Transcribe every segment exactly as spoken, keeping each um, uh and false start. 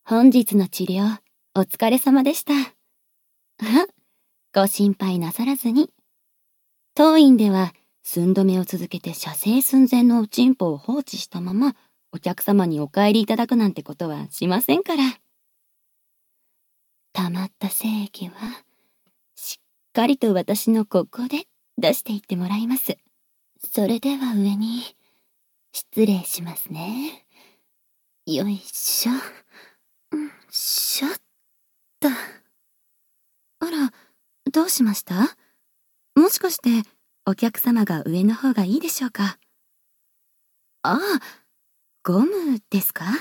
本日の治療、お疲れ様でした。ご心配なさらずに。当院では、寸止めを続けて射精寸前のおちんぽを放置したまま、お客様にお帰りいただくなんてことはしませんから。溜まった精液は、しっかりと私のここで出していってもらいます。それでは上に、失礼しますね。よいしょ。しょっと。あら、どうしました？もしかして、お客様が上の方がいいでしょうか？ああ、ゴムですか？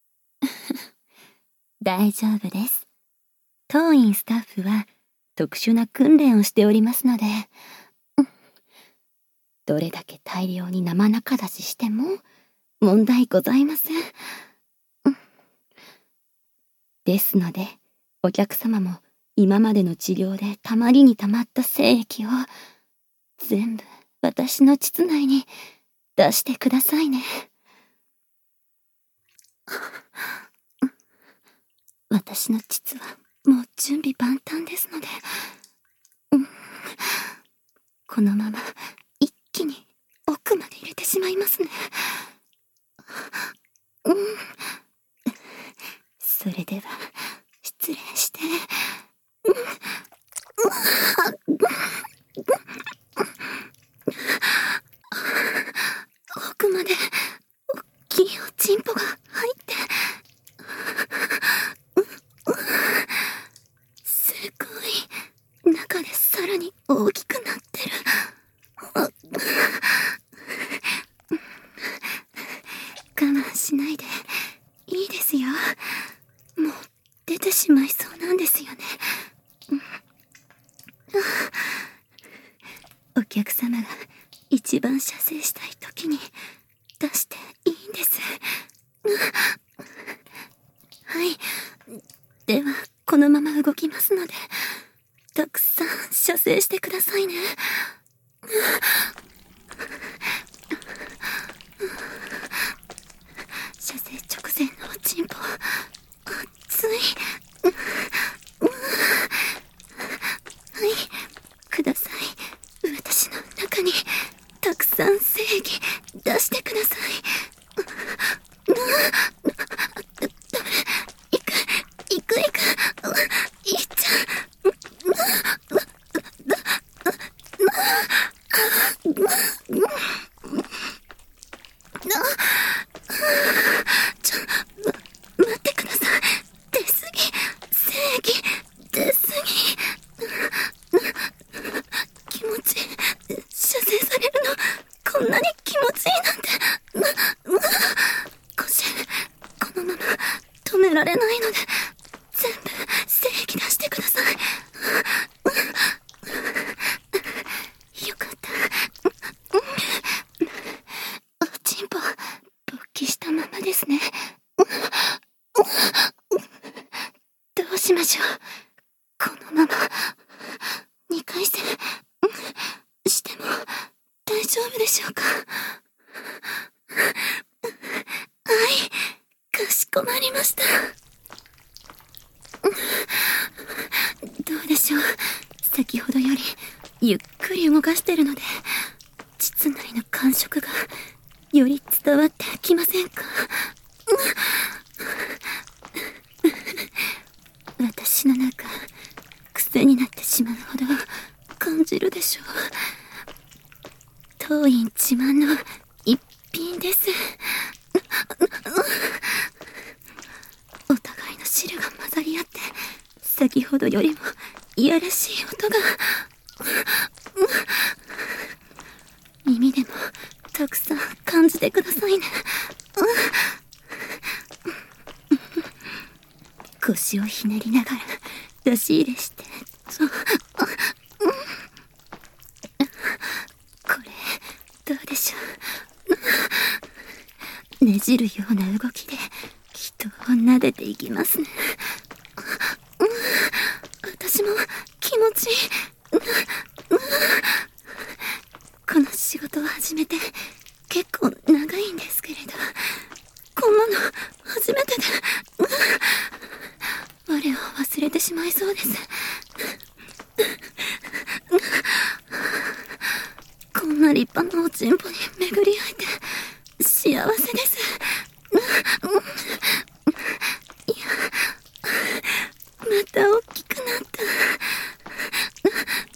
大丈夫です。当院スタッフは特殊な訓練をしておりますので、どれだけ大量に生中出ししても問題ございません。ですので、お客様も今までの治療でたまりにたまった精液を全部私の膣内に出してくださいね。私の膣はもう準備万端ですので、うん、このまま一気に奥まで入れてしまいますね。うん、それでは失礼して。奥まで大きいおちんぽが入って、すごい中でさらに大きくなってる。我慢しないでいいですよ。もう出てしまいそうなんですよね。お客様が一番射精したい時に出していいんです。はい。では、このまま動きますので、たくさん射精してくださいね。射精直前のおちんぽ、熱い。はい、ください。私の中にたくさん精液出してください。いく、いくいく、いっちゃう。ちょ、待ってください。出すぎ、精液出すぎ。気持ちいい。射精されるのこんなに気持ちいいなんて。腰、このまま止められないので全部精液出してください。よかった。おちんぽ勃起したままですね。どうしましょう。このままにかい戦しても大丈夫でしょうか。はい、かしこまりました。どうでしょう。先ほどよりゆっくり動かしてるので、膣内の感触がより伝わってきませんか。私の中、癖になってしまうほど感じるでしょう。当院自慢の一品です。お互いの汁が混ざり合って、先ほどよりもいやらしい音が。耳でもたくさん感じてくださいね。腰をひねりながら出し入れしてと。これどうでしょう。ねじるような動きで人を撫でていきますね。私も気持ちいい。この仕事を始めて結構長いんですけれど、こんなの初めてで。 れてしまいそうです。こんな立派なおちんぽに巡り会えて幸せです。いや、また大きくなった。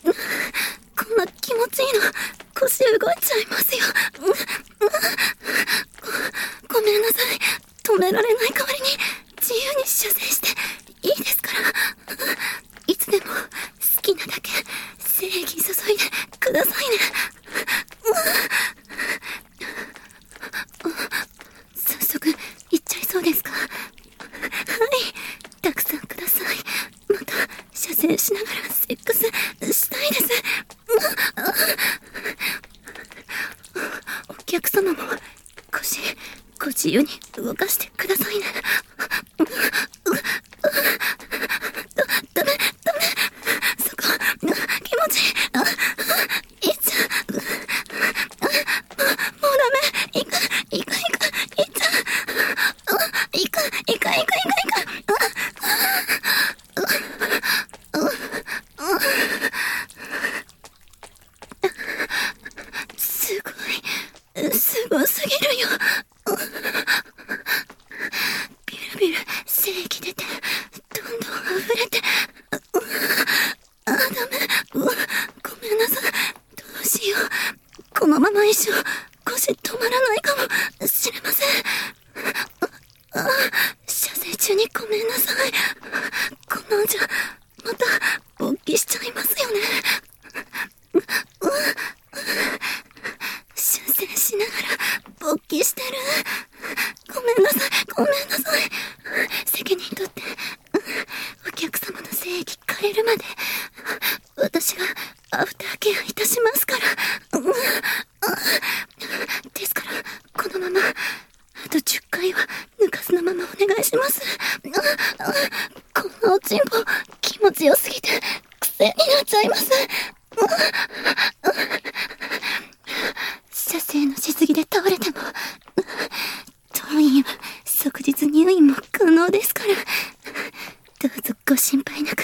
こんな気持ちいいの腰動いちゃいますよ。ご、ごめんなさい。止められない代わりに自由に射精していいですから。いつでも好きなだけ精液注いでくださいね。早速行っちゃいそうですか？はい、たくさんください。また射精しながらセックスしたいです。お客様も腰ご自由に動かしてくださいね。だ、ダメ、ダメ。そこ、気持ちいい。あ、いっちゃう。もうダメ。いく、いく、いく、いっちゃう。いく、いく、いく、いく、いく。すごい、すごすぎるよ。ビュルビュル精液出てどんどん溢れて、あ、ダメ。うわ、ごめんなさい。どうしよう。このまま一生腰止まらないかもしれません。あ、あ、射精中にごめんなさい。こんなんじゃまた勃起しちゃいますよね。射精しながら勃起してる。ごめんなさい、ごめんなさい。責任取ってお客様の精液枯れるまで私がアフターケアいたしますから。ですからこのままあとじゅっかいは抜かすのままお願いします。このおちんぽ気持ちよすぎて癖になっちゃいます。射精のしすぎで倒れても当院は即日入院も可能ですから、どうぞご心配なく